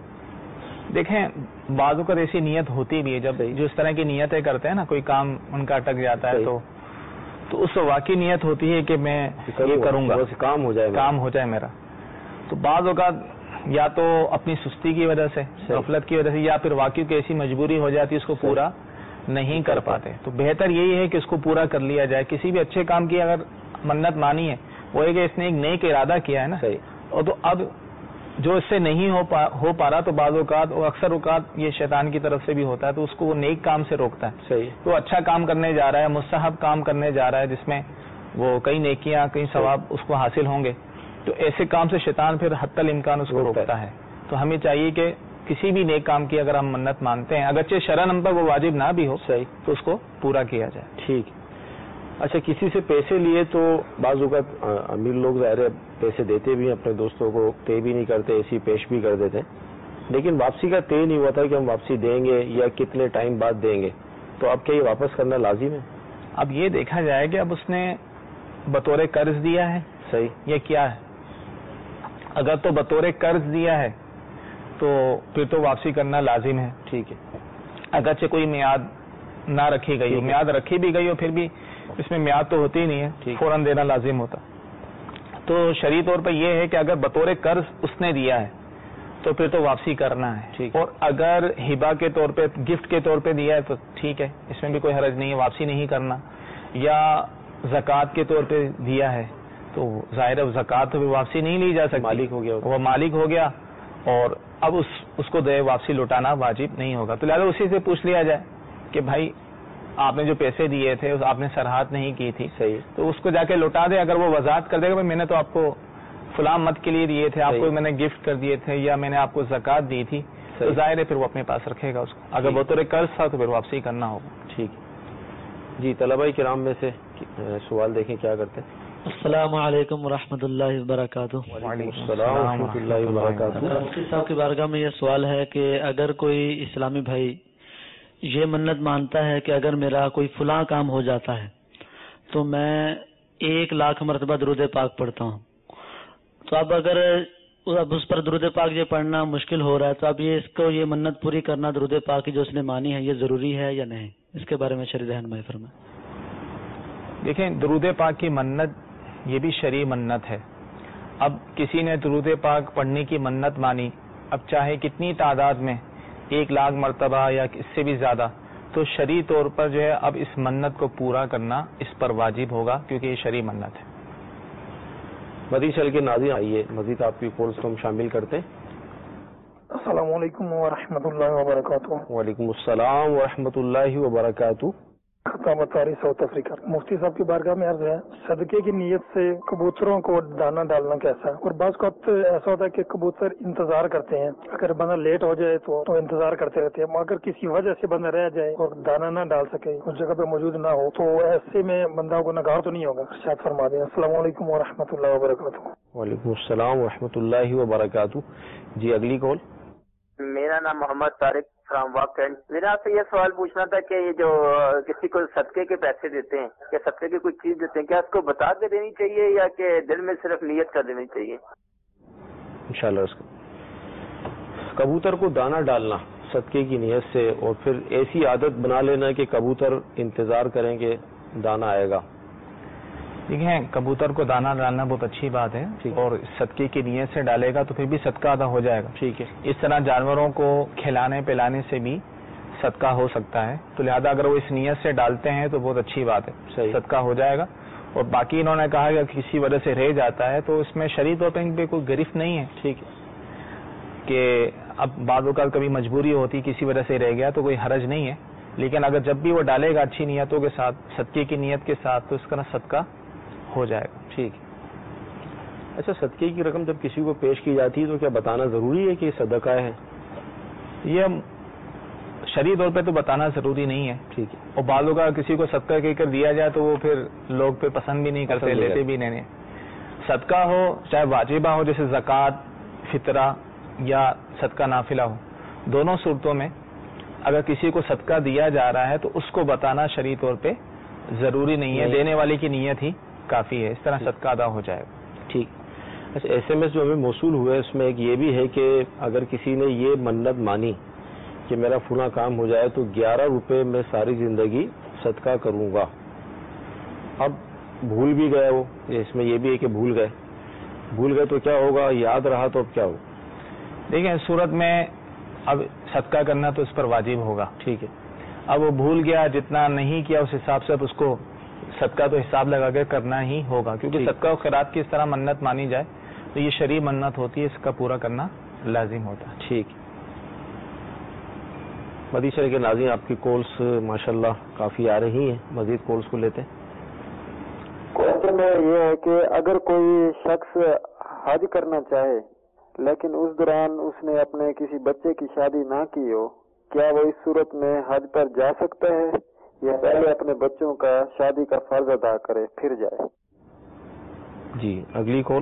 دیکھیں بعض اوقات ایسی نیت ہوتی بھی ہے، جب جو اس طرح کی نیتیں کرتے ہیں نا، کوئی کام ان کا اٹک جاتا ہے تو تو اس واقعی نیت ہوتی ہے کہ میں یہ کروں گا، کام ہو جائے کام ہو جائے میرا. تو بعض اوقات یا تو اپنی سستی کی وجہ سے، غفلت کی وجہ سے، یا پھر واقعی کی ایسی مجبوری ہو جاتی ہے اس کو پورا نہیں کر پاتے. تو بہتر یہی ہے کہ اس کو پورا کر لیا جائے. کسی بھی اچھے کام کی اگر منت مانی ہے، وہ ہے کہ اس نے ایک نیک ارادہ کیا ہے نا، اور تو اب جو اس سے نہیں ہو پا ہو پا رہا تو بعض اوقات اور اکثر اوقات یہ شیطان کی طرف سے بھی ہوتا ہے، تو اس کو وہ نیک کام سے روکتا ہے. صحیح. تو اچھا کام کرنے جا رہا ہے، مستحب کام کرنے جا رہا ہے جس میں وہ کئی نیکیاں کئی ثواب اس کو حاصل ہوں گے، تو ایسے کام سے شیطان پھر حتی الامکان اس کو روکتا ہے. تو ہمیں چاہیے کہ کسی بھی نیک کام کی اگر ہم منت مانتے ہیں، اگرچہ شرعاً ہم پر وہ واجب نہ بھی ہو، صحیح، تو اس کو پورا کیا جائے. ٹھیک. اچھا کسی سے پیسے لیے تو بعض اوقات امیر لوگ ظاہر ہے پیسے دیتے بھی ہیں اپنے دوستوں کو، طے بھی نہیں کرتے، ایسی پیش بھی کر دیتے ہیں، لیکن واپسی کا طے نہیں ہوا تھا کہ ہم واپسی دیں گے یا کتنے ٹائم بعد دیں گے، تو اب کیا یہ واپس کرنا لازم ہے؟ اب یہ دیکھا جائے کہ اب اس نے بطور قرض دیا ہے، صحیح، یہ کیا ہے. اگر تو بطور قرض دیا ہے تو پھر تو واپسی کرنا لازم ہے. ٹھیک ہے. اگرچہ کوئی میعاد نہ رکھی گئی ہو، میعاد رکھی بھی گئی ہو پھر بھی اس میں میعاد تو ہوتی ہی نہیں ہے، فوراً دینا لازم ہوتا. تو شرعی طور پر یہ ہے کہ اگر بطور قرض اس نے دیا ہے تو پھر تو واپسی کرنا ہے، اور اگر ہبہ کے طور پہ، گفٹ کے طور پہ دیا ہے تو ٹھیک ہے، اس میں بھی کوئی حرج نہیں ہے، واپسی نہیں کرنا. یا زکوٰۃ کے طور پہ دیا ہے تو ظاہر ہے زکوٰۃ تو واپسی نہیں لی جا سکتی، مالک ہو گیا، وہ مالک ہو گیا، اور اب اس اس کو دے واپسی لوٹانا واجب نہیں ہوگا. تو لہٰذا اسی سے پوچھ لیا جائے کہ بھائی آپ نے جو پیسے دیے تھے آپ نے سرحد نہیں کی تھی، صحیح، تو اس کو جا کے لوٹا دے. اگر وہ وضاحت کر دے گا میں نے تو آپ کو فلاں مت کے لیے دیے تھے، آپ کو میں نے گفٹ کر دیے تھے، یا میں نے آپ کو زکوٰۃ دی تھی، تو ظاہر ہے پھر وہ اپنے پاس رکھے گا اس کو. اگر بطور قرض تھا تو پھر واپسی کرنا ہوگا. ٹھیک. جی طلباء کرام میں سے سوال دیکھیں کیا کرتے ہیں. السلام علیکم ورحمۃ اللہ وبرکاتہ. وعلیکم السلام ورحمۃ اللہ وبرکاتہ. مفتی صاحب کی بارگاہ میں یہ سوال ہے کہ اگر کوئی اسلامی بھائی یہ منت مانتا ہے کہ اگر میرا کوئی فلاں کام ہو جاتا ہے تو میں ایک لاکھ مرتبہ درود پاک پڑھتا ہوں، تو اب اگر اب اس پر درود پاک یہ پڑھنا مشکل ہو رہا ہے تو اب یہ اس کو یہ منت پوری کرنا درود پاک کی جو اس نے مانی ہے یہ ضروری ہے یا نہیں؟ اس کے بارے میں شرعی رہنمائی فرمائیں. دیکھیں درود پاک کی منت یہ بھی شرعی منت ہے. اب کسی نے درود پاک پڑھنے کی منت مانی، اب چاہے کتنی تعداد میں، ایک لاکھ مرتبہ یا اس سے بھی زیادہ، تو شرعی طور پر جو ہے اب اس منت کو پورا کرنا اس پر واجب ہوگا، کیونکہ یہ شرعی منت ہے. مزید چل کے ناظرین آئیے مزید آپ کی کالز کو ہم شامل کرتے ہیں. السلام علیکم ورحمۃ اللہ وبرکاتہ. وعلیکم السلام ورحمۃ اللہ وبرکاتہ. خطاب طاری ساؤتھ افریقہ. مفتی صاحب کی بارگاہ میں عرض ہے صدقے کی نیت سے کبوتروں کو دانہ ڈالنا کیسا ہے؟ اور بعض وقت ایسا ہوتا ہے کہ کبوتر انتظار کرتے ہیں، اگر بندہ لیٹ ہو جائے تو تو انتظار کرتے رہتے ہیں، اگر کسی وجہ سے بندہ رہ جائے اور دانہ نہ ڈال سکے، اس جگہ پہ موجود نہ ہو، تو ایسے میں بندہ کو نگار تو نہیں ہوگا؟ ارشاد فرما دیں. السلام علیکم ورحمۃ اللہ وبرکاتہ. وعلیکم السلام ورحمۃ اللہ وبرکاتہ. جی اگلی کال. میرا نام محمد طارق فرام واکنڈ. میرا آپ سے یہ سوال پوچھنا تھا کہ یہ جو کسی کو صدقے کے پیسے دیتے ہیں یا صدقے کی کوئی چیز دیتے ہیں، کیا اس کو بتا کے دینی چاہیے یا کہ دل میں صرف نیت کر دینی چاہیے؟ انشاءاللہ اس کو کبوتر کو دانہ ڈالنا صدقے کی نیت سے، اور پھر ایسی عادت بنا لینا کہ کبوتر انتظار کریں کہ دانا آئے گا؟ دیکھیں کبوتر کو دانا ڈالنا بہت اچھی بات ہے اور صدقے کی نیت سے ڈالے گا تو پھر بھی صدقہ ادا ہو جائے گا. ٹھیک ہے. اس طرح جانوروں کو کھلانے پلانے سے بھی صدقہ ہو سکتا ہے, تو لہذا اگر وہ اس نیت سے ڈالتے ہیں تو بہت اچھی بات ہے, صدقہ ہو جائے گا. اور باقی انہوں نے کہا کہ کسی وجہ سے رہ جاتا ہے تو اس میں شرعی طور پہ کوئی گرفت نہیں ہے. ٹھیک ہے کہ اب بعض اوقات کبھی مجبوری ہوتی کسی وجہ سے رہ گیا تو کوئی حرج نہیں ہے, لیکن اگر جب بھی وہ ڈالے گا اچھی نیتوں کے ساتھ, صدقے کی نیت کے ساتھ, تو اس کا صدقہ ہو جائے گا. ٹھیک ہے. اچھا, صدقے کی رقم جب کسی کو پیش کی جاتی ہے تو کیا بتانا ضروری ہے کہ یہ صدقہ ہے؟ یہ شرعی طور پہ تو بتانا ضروری نہیں ہے. ٹھیک ہے. اور بعضوں کا کسی کو صدقہ کہہ کر دیا جائے تو وہ پھر لوگ پھر پسند بھی نہیں کرتے, لیتے بھی نہیں. صدقہ ہو چاہے واجبہ ہو جیسے زکوٰۃ, فطرہ یا صدقہ نافلہ ہو, دونوں صورتوں میں اگر کسی کو صدقہ دیا جا رہا ہے تو اس کو بتانا شرعی طور پہ ضروری نہیں ہے, دینے والے کی نیت ہی کافی ہے, اس طرح صدقہ ادا ہو جائے گا. ٹھیک. اچھا, ایس ایم ایس جو ہمیں موصول ہوئے اس میں ایک یہ بھی ہے کہ اگر کسی نے یہ منت مانی کہ میرا فلاں کام ہو جائے تو گیارہ روپے میں ساری زندگی صدقہ کروں گا, اب بھول بھی گئے وہ, اس میں یہ بھی ہے کہ بھول گئے بھول گئے تو کیا ہوگا, یاد رہا تو اب کیا ہوگا؟ دیکھیں اس صورت میں اب صدقہ کرنا تو اس پر واجب ہوگا. ٹھیک ہے. اب وہ بھول گیا, جتنا نہیں کیا اس حساب سے اب اس کو صدقہ تو حساب لگا کے کرنا ہی ہوگا, کیونکہ صدقہ و خیرات کی اس طرح منت مانی جائے تو یہ شرعی منت ہوتی ہے, اس کا پورا کرنا لازم ہوتا ہے. ٹھیک. مدینہ شریف کے ناظرین, آپ کی کالس ماشاءاللہ کافی آ رہی ہیں, مزید کالس کو لیتے ہیں. کوشچن یہ ہے کہ اگر کوئی شخص حج کرنا چاہے لیکن اس دوران اس نے اپنے کسی بچے کی شادی نہ کی ہو, کیا وہ اس صورت میں حج پر جا سکتا ہے یا پہلے اپنے بچوں کا شادی کا فرض ادا کرے پھر جائے؟ جی, اگلی کال.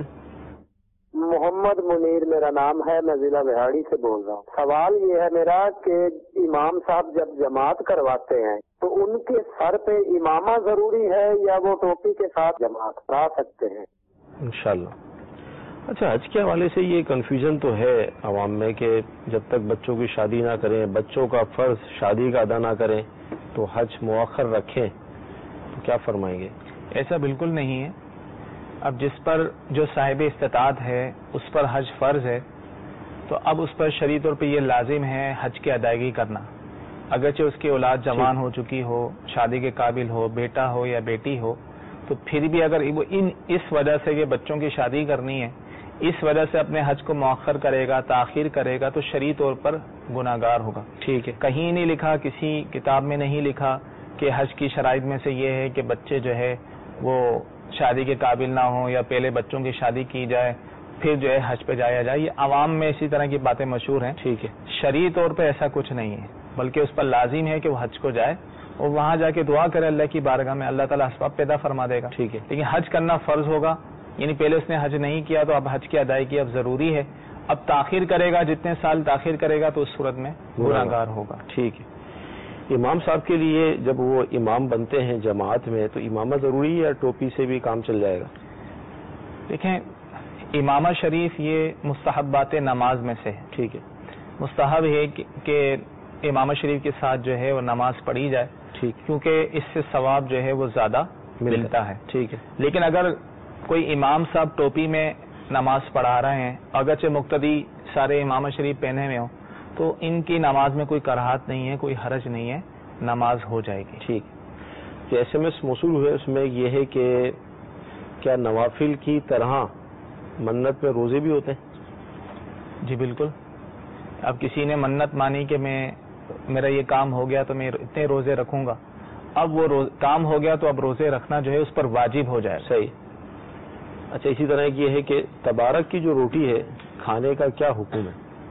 محمد منیر میرا نام ہے, میں ضلع بہاڑی سے بول رہا ہوں. سوال یہ ہے میرا کہ امام صاحب جب جماعت کرواتے ہیں تو ان کے سر پہ امامہ ضروری ہے یا وہ ٹوپی کے ساتھ جماعت کرا سکتے ہیں؟ انشاءاللہ. اچھا, حج کے حوالے سے یہ کنفیوژن تو ہے عوام میں کہ جب تک بچوں کی شادی نہ کریں, بچوں کا فرض شادی کا ادا نہ کریں تو حج مؤخر رکھیں, تو کیا فرمائیں گے؟ ایسا بالکل نہیں ہے. اب جس پر جو صاحب استطاعت ہے اس پر حج فرض ہے تو اب اس پر شرعی طور پہ یہ لازم ہے حج کی ادائیگی کرنا, اگرچہ اس کی اولاد جوان ہو چکی ہو, شادی کے قابل ہو, بیٹا ہو یا بیٹی ہو, تو پھر بھی اگر وہ ان اس وجہ سے کہ بچوں کی شادی کرنی ہے اس وجہ سے اپنے حج کو مؤخر کرے گا, تاخیر کرے گا, تو شرعی طور پر گناہگار ہوگا. ٹھیک ہے. کہیں نہیں لکھا, کسی کتاب میں نہیں لکھا کہ حج کی شرائط میں سے یہ ہے کہ بچے جو ہے وہ شادی کے قابل نہ ہوں یا پہلے بچوں کی شادی کی جائے پھر جو ہے حج پہ جایا جائے. یہ عوام میں اسی طرح کی باتیں مشہور ہیں. ٹھیک ہے. شرعی طور پہ ایسا کچھ نہیں ہے, بلکہ اس پر لازم ہے کہ وہ حج کو جائے اور وہاں جا کے دعا کرے اللہ کی بارگاہ میں, اللہ تعالیٰ اسباب پیدا فرما دے گا. ٹھیک ہے. لیکن حج کرنا فرض ہوگا, یعنی پہلے اس نے حج نہیں کیا تو اب حج کی ادائیگی اب ضروری ہے. اب تاخیر کرے گا, جتنے سال تاخیر کرے گا تو اس صورت میں گناہگار ہوگا. ٹھیک ہے. امام صاحب کے لیے جب وہ امام بنتے ہیں جماعت میں تو امامہ ضروری ہے یا ٹوپی سے بھی کام چل جائے گا؟ دیکھیں امامہ شریف یہ مستحبات نماز میں سے ہے. ٹھیک ہے. مستحب ہے کہ امامہ شریف کے ساتھ جو ہے وہ نماز پڑھی جائے, ٹھیک, کیونکہ اس سے ثواب جو ہے وہ زیادہ ملتا ہے. ٹھیک ہے. لیکن اگر کوئی امام صاحب ٹوپی میں نماز پڑھا رہے ہیں, اگرچہ مقتدی سارے امامہ شریف پہنے ہوئے ہوں, تو ان کی نماز میں کوئی کراہت نہیں ہے, کوئی حرج نہیں ہے, نماز ہو جائے گی. ٹھیک. جو ایس ایم ایس موصول ہوئے اس میں یہ ہے کہ کیا نوافل کی طرح منت میں روزے بھی ہوتے ہیں؟ جی بالکل. اب کسی نے منت مانی کہ میں میرا یہ کام ہو گیا تو میں اتنے روزے رکھوں گا, اب وہ روز کام ہو گیا تو اب روزے رکھنا جو ہے اس پر واجب ہو جائے. صحیح. اچھا, اسی طرح یہ ہے کہ تبارک کی جو روٹی ہے کھانے کا کیا حکم ہے؟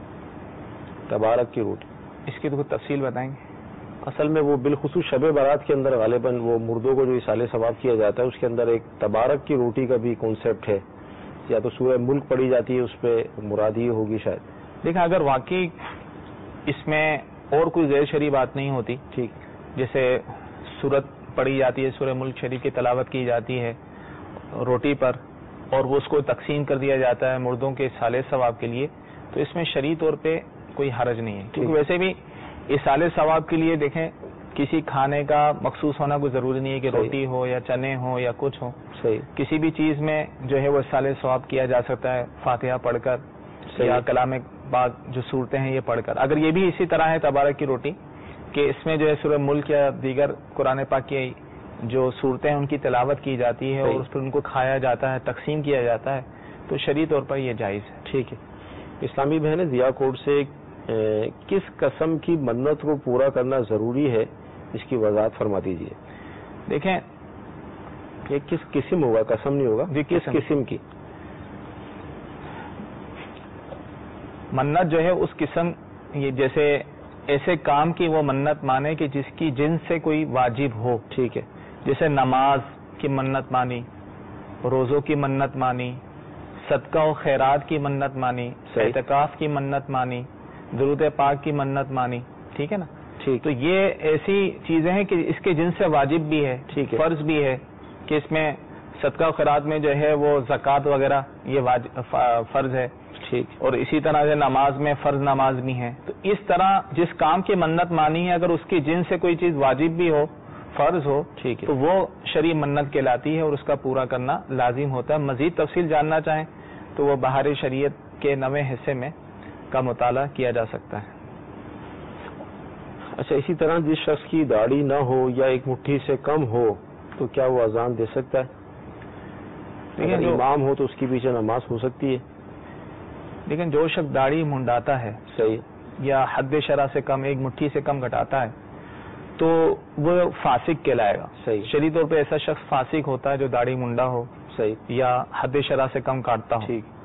تبارک کی روٹی, اس کی تو کچھ تفصیل بتائیں گے؟ اصل میں وہ بالخصوص شب برات کے اندر غالباً وہ مردوں کو جو اصال ثواب کیا جاتا ہے اس کے اندر ایک تبارک کی روٹی کا بھی کانسیپٹ ہے, یا تو سورہ ملک پڑھی جاتی ہے, اس پہ مراد یہ ہوگی شاید. دیکھیں اگر واقعی اس میں اور کوئی غیر شرعی بات نہیں ہوتی, ٹھیک, جیسے سورت پڑھی جاتی ہے, سورہ ملک شریف کی تلاوت کی جاتی ہے روٹی پر اور وہ اس کو تقسیم کر دیا جاتا ہے مردوں کے اصال ثواب کے لیے, تو اس میں شرعی طور پہ کوئی حرج نہیں ہے. کیونکہ ویسے بھی اصال ثواب کے لیے دیکھیں کسی کھانے کا مخصوص ہونا کوئی ضروری نہیں ہے کہ روٹی ہو یا چنے ہو یا کچھ ہو. صحیح. کسی بھی چیز میں جو ہے وہ اصال ثواب کیا جا سکتا ہے فاتحہ پڑھ کر یا کلام پاک جو صورتیں ہیں یہ پڑھ کر. اگر یہ بھی اسی طرح ہے تبارک کی روٹی کہ اس میں جو ہے سورہ ملک یا دیگر قرآن پاک کی جو صورتیں ہیں ان کی تلاوت کی جاتی ہے اور اس پر ان کو کھایا جاتا ہے، تقسیم کیا جاتا ہے، تو شرعی طور پر یہ جائز ہے. ٹھیک ہے. اسلامی بہن ضیاء کوٹ سے کس قسم کی منت کو پورا کرنا ضروری ہے، اس کی وضاحت فرما دیجیے. دیکھیں یہ کس قسم ہوگا، قسم نہیں ہوگا، کس قسم کی منت جو ہے اس قسم، یہ جیسے ایسے کام کی وہ منت مانے کہ جس کی جن سے کوئی واجب ہو. ٹھیک ہے. جیسے نماز کی منت مانی، روزوں کی منت مانی، صدقہ و خیرات کی منت مانی، اعتکاف کی منت مانی، درود پاک کی منت مانی. ٹھیک ہے نا. ٹھیک. تو یہ ایسی چیزیں ہیں کہ اس کے جن سے واجب بھی ہے، ٹھیک ہے، فرض بھی ہے کہ اس میں صدقہ و خیرات میں جو ہے وہ زکوٰۃ وغیرہ یہ فرض ہے. ٹھیک. اور اسی طرح سے نماز میں فرض نماز بھی ہے. تو اس طرح جس کام کی منت مانی ہے اگر اس کی جن سے کوئی چیز واجب بھی ہو، فرض ہو، ٹھیک ہے، تو وہ شرعی منت کہلاتی ہے اور اس کا پورا کرنا لازم ہوتا ہے. مزید تفصیل جاننا چاہیں تو وہ بہار شریعت کے نویں حصے میں کا مطالعہ کیا جا سکتا ہے. اچھا، اسی طرح جس شخص کی داڑھی نہ ہو یا ایک مٹھی سے کم ہو تو کیا وہ اذان دے سکتا ہے؟ اگر امام ہو تو اس کے پیچھے نماز ہو سکتی ہے. لیکن جو شخص داڑھی منڈاتا ہے صحیح یا حد شرع سے کم، ایک مٹھی سے کم گھٹاتا ہے تو وہ فاسق کہلائے گا. صحیح. شرعی طور پہ ایسا شخص فاسق ہوتا ہے جو داڑھی منڈا ہو صحیح یا حد شرع سے کم کاٹتا ہو. ٹھیک.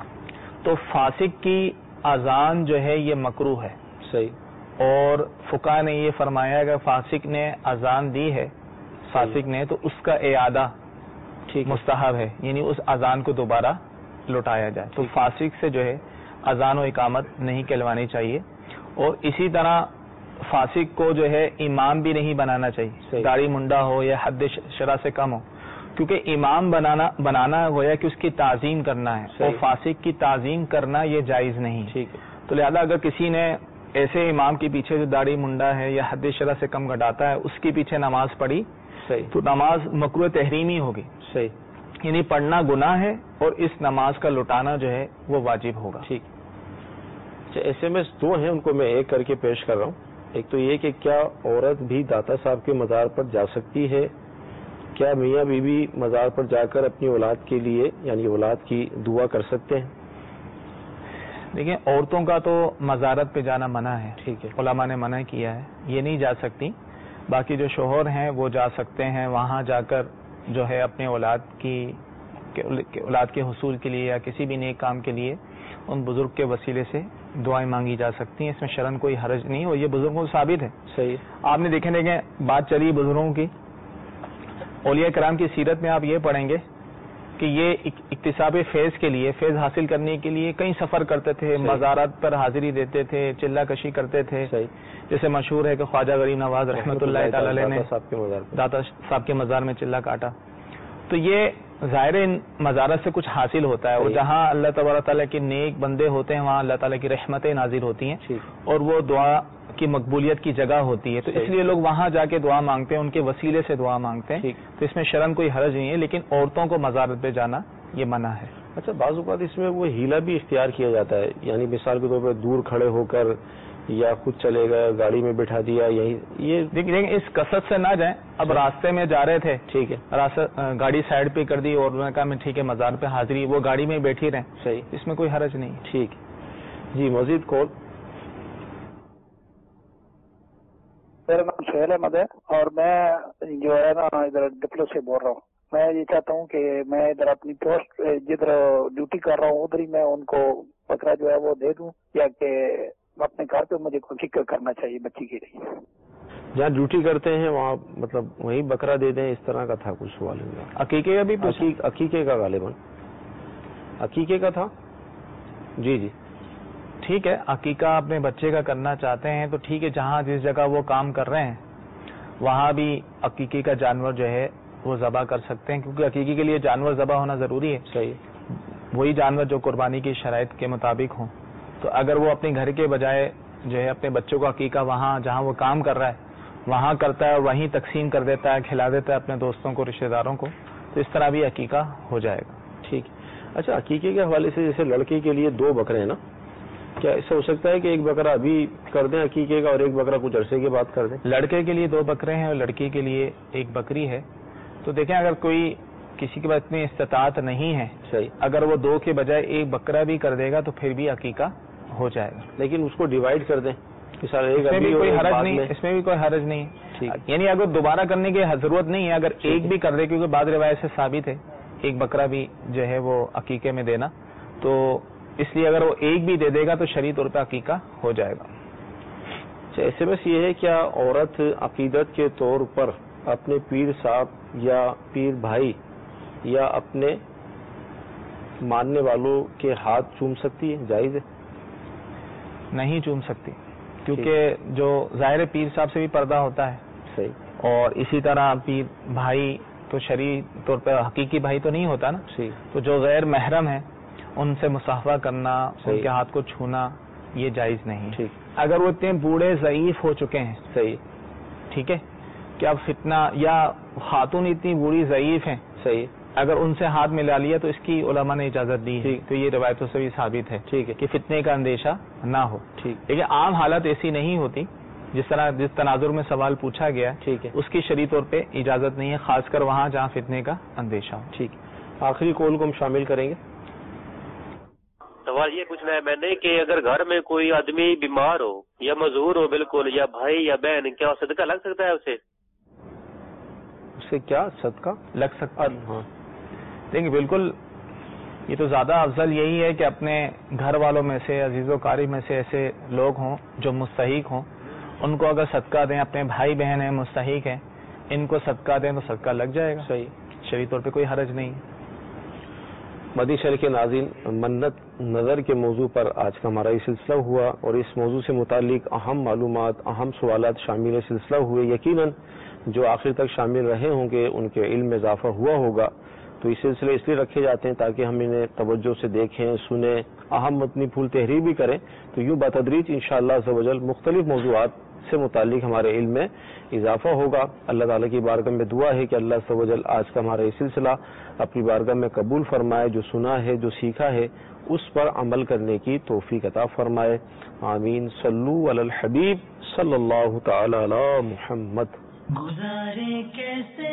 تو فاسق کی اذان جو ہے یہ مکروہ ہے. صحیح. اور فقہ نے یہ فرمایا کہ فاسق نے اذان دی ہے، فاسق نے، تو اس کا اعادہ ٹھیک مستحب ہے، یعنی اس اذان کو دوبارہ لوٹایا جائے. تو فاسق سے جو ہے اذان و اقامت نہیں کہلوانی چاہیے. اور اسی طرح فاسق کو جو ہے امام بھی نہیں بنانا چاہیے، داڑھی منڈا ہو یا حد شرع سے کم ہو، کیونکہ امام بنانا بنانا گویا کہ اس کی تعظیم کرنا ہے اور فاسق کی تعظیم کرنا یہ جائز نہیں. ٹھیک. تو لہذا اگر کسی نے ایسے امام کے پیچھے جو داڑھی منڈا ہے یا حد شرع سے کم گھٹاتا ہے اس کے پیچھے نماز پڑھی صحیح تو نماز مکروہ تحریمی ہوگی. صحیح. یعنی پڑھنا گناہ ہے اور اس نماز کا لوٹانا جو ہے وہ واجب ہوگا. ٹھیک. اچھا، ایس ایم ایس دو ہیں، ان کو میں ایک کر کے پیش کر رہا ہوں. ایک تو یہ کہ کیا عورت بھی داتا صاحب کے مزار پر جا سکتی ہے؟ کیا میاں بیوی مزار پر جا کر اپنی اولاد کے لیے یعنی اولاد کی دعا کر سکتے ہیں؟ دیکھیں، عورتوں کا تو مزارت پہ جانا منع ہے. ٹھیک ہے. علماء نے منع کیا ہے، یہ نہیں جا سکتی. باقی جو شوہر ہیں وہ جا سکتے ہیں، وہاں جا کر جو ہے اپنے اولاد کی اولاد کے حصول کے لیے یا کسی بھی نیک کام کے لیے ان بزرگ کے وسیلے سے دعائیں مانگی جا سکتی ہیں. اس میں شرعن کوئی حرج نہیں اور یہ بزرگوں سے ثابت ہے. صحیح. آپ نے دیکھیں دیکھیں بات چلی بزرگوں کی، اولیاء کرام کی سیرت میں آپ یہ پڑھیں گے کہ یہ اکتساب فیض کے لیے، فیض حاصل کرنے کے لیے کئی سفر کرتے تھے، مزارات پر حاضری دیتے تھے، چلہ کشی کرتے تھے. صحیح. جیسے مشہور ہے کہ خواجہ غریب نواز رحمۃ اللہ تعالی علیہ نے داتا صاحب کے مزار میں چلہ کاٹا. تو یہ ظاہر ان مزارت سے کچھ حاصل ہوتا ہے، اور جہاں اللہ تبارک تعالیٰ کے نیک بندے ہوتے ہیں وہاں اللہ تعالیٰ کی رحمتیں نازل ہوتی ہیں اور وہ دعا کی مقبولیت کی جگہ ہوتی ہے. تو اس لیے لوگ وہاں جا کے دعا مانگتے ہیں، ان کے وسیلے سے دعا مانگتے ہیں. تو اس میں شرعن کوئی حرج نہیں ہے، لیکن عورتوں کو مزارت پہ جانا یہ منع ہے. اچھا، بعض اوقات اس میں وہ ہیلا بھی اختیار کیا جاتا ہے، یعنی مثال کے طور پہ دور کھڑے ہو کر یا خود چلے گئے، گاڑی میں بٹھا دیا، یہی یہ دیکھیں اس کثرت سے نہ جائیں. اب راستے میں جا رہے تھے، ٹھیک ہے، گاڑی سائڈ پہ کر دی اور انہوں نے کہا میں ٹھیک ہے مزار پہ حاضری، وہ گاڑی میں بیٹھی رہیں. صحیح. اس میں کوئی حرج نہیں. ٹھیک. جی مزید کال. میرا نام سہیل احمد ہے اور میں جو ہے نا ادھر ڈپلو سے بول رہا ہوں. میں یہ چاہتا ہوں کہ میں ادھر اپنی پوسٹ جدھر ڈیوٹی کر رہا ہوں ادھر ہی میں ان کو بکرا جو ہے وہ دے دوں، یا کہ اپنے گھر پہ مجھے کوئی فکر کرنا چاہیے بچی کے لیے؟ جہاں ڈیوٹی کرتے ہیں وہاں مطلب وہیں بکرا دے دیں، اس طرح کا تھا کچھ سوال. عقیقے کا بھی عقیقے کا غالباً عقیقے کا تھا. جی جی ٹھیک ہے، عقیقہ اپنے بچے کا کرنا چاہتے ہیں تو ٹھیک ہے، جہاں جس جگہ وہ کام کر رہے ہیں وہاں بھی عقیقے کا جانور جو ہے وہ ذبح کر سکتے ہیں، کیونکہ عقیقے کے لیے جانور ذبح ہونا ضروری ہے. صحیح. وہی جانور جو قربانی کی شرائط کے مطابق ہوں. تو اگر وہ اپنے گھر کے بجائے جو ہے اپنے بچوں کو عقیقہ وہاں جہاں وہ کام کر رہا ہے وہاں کرتا ہے اور وہیں تقسیم کر دیتا ہے, کھلا دیتا ہے اپنے دوستوں کو, رشتہ داروں کو, تو اس طرح بھی عقیقہ ہو جائے گا. ٹھیک. اچھا, عقیقے کے حوالے سے جیسے لڑکے کے لیے دو بکرے ہیں نا, کیا ایسا ہو سکتا ہے کہ ایک بکرا ابھی کر دیں عقیقے کا اور ایک بکرا کچھ عرصے کے بعد کر دیں؟ لڑکے کے لیے دو بکرے ہیں اور لڑکی کے لیے ایک بکری ہے. تو دیکھیں اگر کوئی کسی کے پاس اتنی استطاعت نہیں ہے, صحیح, اگر وہ دو کے بجائے ایک بکرا بھی کر دے گا تو پھر بھی عقیقہ ہو جائے گا. لیکن اس کو ڈیوائڈ کر دیں, اس میں بھی کوئی حرج نہیں, اس میں بھی کوئی حرج نہیں. یعنی اگر دوبارہ کرنے کی ضرورت نہیں ہے, اگر ایک بھی کر دے, کیونکہ بعض روایت سے ثابت ہے ایک بکرا بھی جو ہے وہ عقیقے میں دینا, تو اس لیے اگر وہ ایک بھی دے دے گا تو شرعی طور پہ عقیقہ ہو جائے گا. اچھا, ایس ایم ایس یہ ہے, کیا عورت عقیدت کے طور پر اپنے پیر صاحب یا پیر بھائی یا اپنے ماننے والوں کے ہاتھ چوم سکتی ہے؟ جائز ہے؟ نہیں چوم سکتی, کیونکہ جو ظاہر پیر صاحب سے بھی پردہ ہوتا ہے. صحیح. اور اسی طرح پیر بھائی تو شرعی طور پہ حقیقی بھائی تو نہیں ہوتا نا. صحیح. تو جو غیر محرم ہے ان سے مصافحہ کرنا, ان کے ہاتھ کو چھونا, یہ جائز نہیں. ٹھیک. اگر وہ اتنے بوڑھے ضعیف ہو چکے ہیں, صحیح, ٹھیک ہے, کہ اب فتنہ, یا خاتون اتنی بوڑھی ضعیف ہیں, صحیح, اگر ان سے ہاتھ ملا لیا تو اس کی علماء نے اجازت دی ہے, تو یہ روایتوں سے بھی ثابت ہے, ٹھیک ہے, کہ فتنے کا اندیشہ نہ ہو. ٹھیک. لیکن عام حالت ایسی نہیں ہوتی, جس طرح جس تناظر میں سوال پوچھا گیا, ٹھیک ہے, اس کی شرعی طور پہ اجازت نہیں ہے, خاص کر وہاں جہاں فتنے کا اندیشہ ہو. ٹھیک. آخری کال کو ہم شامل کریں گے. سوال یہ پوچھنا ہے میں نے کہ اگر گھر میں کوئی آدمی بیمار ہو یا معذور ہو بالکل, یا بھائی یا بہن, کیا صدقہ لگ سکتا ہے اسے؟ اسے کیا صدقہ لگ سکتا ہے؟ ہاں, دیکھیں بالکل, یہ تو زیادہ افضل یہی ہے کہ اپنے گھر والوں میں سے, عزیز و قاریب میں سے ایسے لوگ ہوں جو مستحق ہوں, ان کو اگر صدقہ دیں. اپنے بھائی بہن ہیں مستحق ہیں, ان کو صدقہ دیں تو صدقہ لگ جائے گا. صحیح, شرعی طور پہ کوئی حرج نہیں. مدی شہر کے ناظرین, منت نظر کے موضوع پر آج کا ہمارا یہ سلسلہ ہوا, اور اس موضوع سے متعلق اہم معلومات, اہم سوالات شامل سلسلہ ہوئے. یقیناً جو آخر تک شامل رہے ہوں گے ان کے علم میں اضافہ ہوا ہوگا. تو یہ سلسلے اس لیے رکھے جاتے ہیں تاکہ ہم انہیں توجہ سے دیکھیں, سنیں, اہم متنی پھول تحریر بھی کریں. تو یوں بتدریج انشاءاللہ عز و جل مختلف موضوعات سے متعلق ہمارے علم میں اضافہ ہوگا. اللہ تعالیٰ کی بارگاہ میں دعا ہے کہ اللہ عز و جل آج کا ہمارا یہ سلسلہ اپنی بارگاہ میں قبول فرمائے, جو سنا ہے, جو سیکھا ہے, اس پر عمل کرنے کی توفیق عطا فرمائے. آمین. صلو علی الحبیب صلی اللہ تعالی علی محمد. گزارے کیسے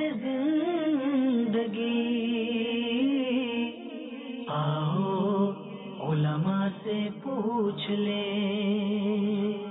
زندگی, آؤ علماء سے پوچھ لیں.